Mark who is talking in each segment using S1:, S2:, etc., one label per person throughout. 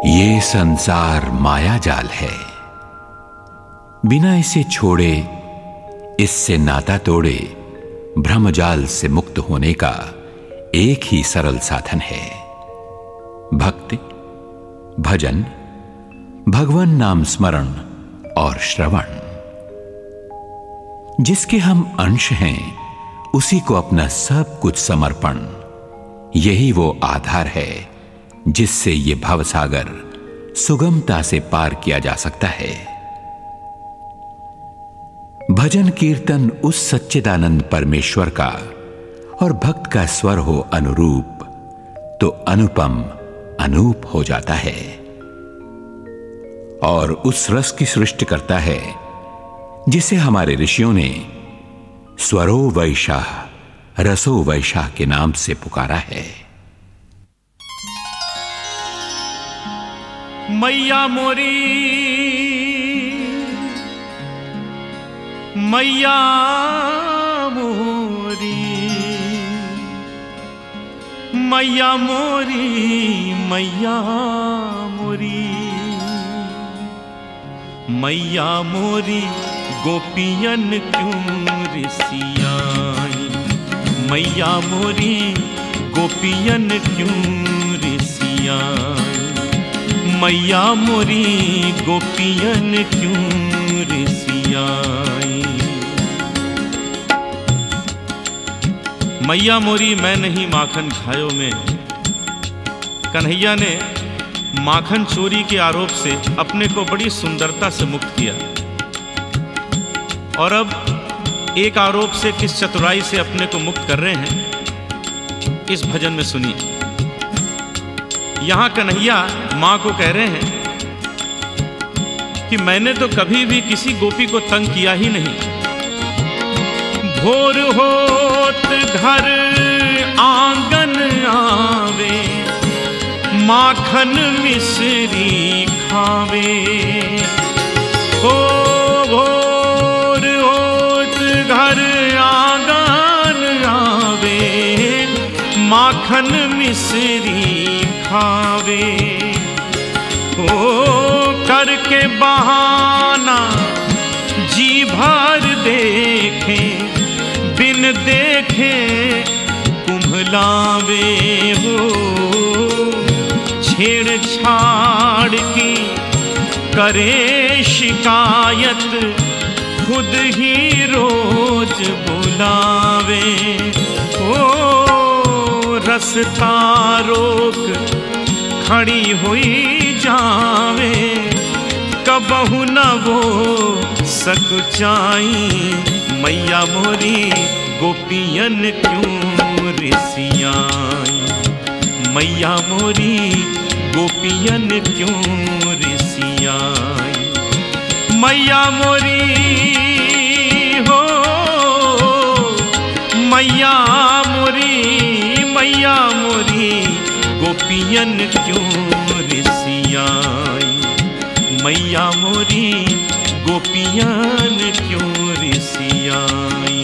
S1: ये संसार माया जाल है, बिना इसे छोड़े, इससे नाता तोड़े, भ्रमजाल से मुक्त होने का एक ही सरल साधन है, भक्ति, भजन, भगवान नाम स्मरण और श्रवण। जिसके हम अंश हैं, उसी को अपना सब कुछ समर्पण, यही वो आधार है जिससे ये भवसागर सुगमता से पार किया जा सकता है। भजन कीर्तन उस सच्चिदानंद परमेश्वर का और भक्त का स्वर हो अनुरूप, तो अनुपम अनूप हो जाता है और उस रस की सृष्टि करता है जिसे हमारे ऋषियों ने स्वरो वैशाह, रसो वैशाह के नाम से पुकारा है।
S2: मैया मोरी, मैया मोरी, मैया मोरी, मैया मोरी, मैया मोरी गोपियन क्यों रिसियाई, मैया मोरी गोपियन क्यों रिसियाई, मैया मोरी गोपियन क्यों रिसियाई। मैया मोरी मैं नहीं माखन खायो में, कन्हैया ने माखन चोरी के आरोप से अपने को बड़ी सुंदरता से मुक्त किया और अब एक आरोप से किस चतुराई से अपने को मुक्त कर रहे हैं, इस भजन में सुनिए। यहां कन्हैया मां को कह रहे हैं कि मैंने तो कभी भी किसी गोपी को तंग किया ही नहीं। भोर होत घर आंगन आवे, माखन मिश्री खावे, हो भोर होत घर आंगन आवे, माखन मिश्री खावे, ओ करके बहाना जी भर देखे, बिन देखे कुम्भलावे, हो छेड़छाड़ की करे शिकायत, खुद ही रोज बुलावे, ओ रस्ता रोक खड़ी हुई जावे, कबहु न वो सकुचाई, मैया मोरी गोपियन क्यों रिसियाई, मैया मोरी गोपियन क्यों रिसियाई, मैया मोरी हो, मैया मोरी, मैया मोरी गोपियन क्यों रिसियाई, मैया मोरी गोपियन क्यों रिसियाई।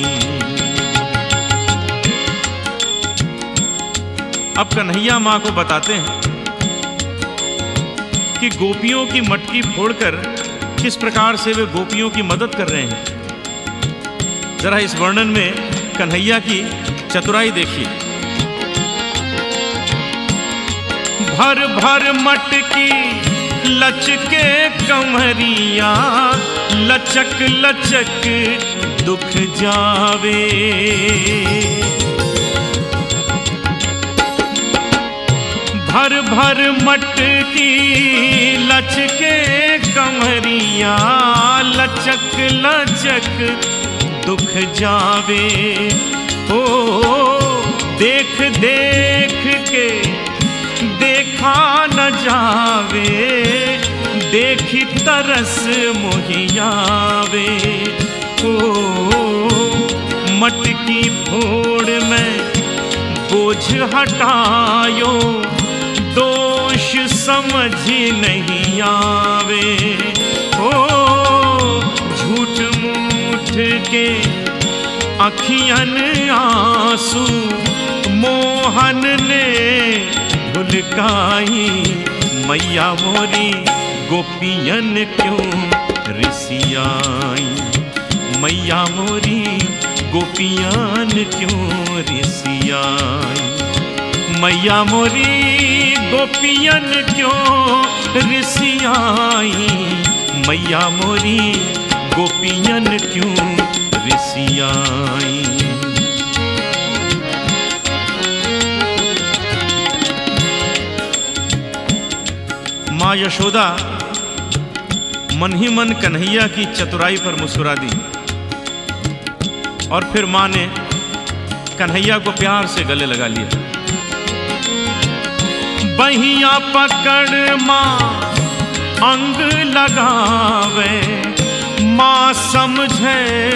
S2: अब कन्हैया मां को बताते हैं कि गोपियों की मटकी फोड़कर किस प्रकार से वे गोपियों की मदद कर रहे हैं। जरा इस वर्णन में कन्हैया की चतुराई देखिए। भर भर मटकी लचके कमरिया, लचक लचक दुख जावे, भर भर मटकी लचके कमरिया, लचक लचक दुख जावे, हो देख देख के देखा न जावे, देखी तरस मोहियावे, हो मटकी फोड़ में बोझ हटायो, दोष समझ नहीं आवे, हो झूठ मूठ के अखियन आंसू मोहन ने ढुलकाई, मैया मोरी गोपियन क्यों रिसियाई, मैया मोरी गोपियन क्यों रिसियाई, मैया मोरी गोपियन क्यों रिसियाई, मैया मोरी गोपियन क्यों रिसियाई। माँ यशोदा मन ही मन कन्हैया की चतुराई पर मुस्कुरा दी और फिर माँ ने कन्हैया को प्यार से गले लगा लिया। बहिया पकड़ माँ अंग लगावे, माँ समझे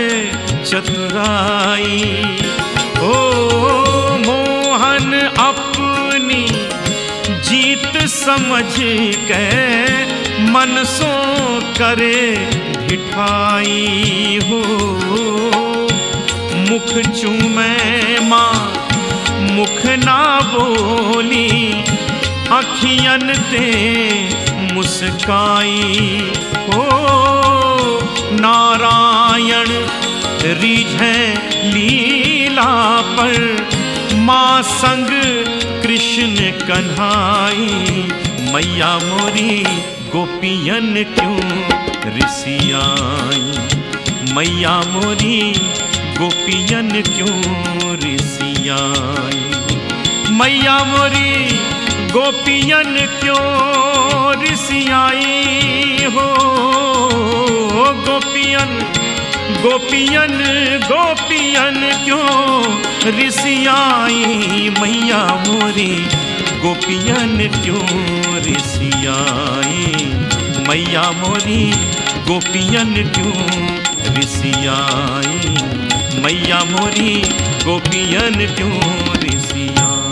S2: चतुराई, ओ मोहन अपनी जीत समझ के मन सो करे ढिठाई हो। मुख चूमे माँ मुख ना बोली, अखियन ते मुस्काई हो। नारायण रीझे लीला पर, माँ संग कृष्ण कन्हाई, मैया मोरी गोपियन क्यों रिसियाई, मैया मोरी गोपियन क्यों रिसियाई, मैया मोरी गोपियन क्यों रिसियाई हो। गोपियन गोपियन गोपियन क्यों रिसियाई, मैया मोरी गोपियन क्यों रिसियाई, मैया मोरी गोपियन क्यों रिसियाई, मैया मोरी गोपियन क्यों रिसियाई।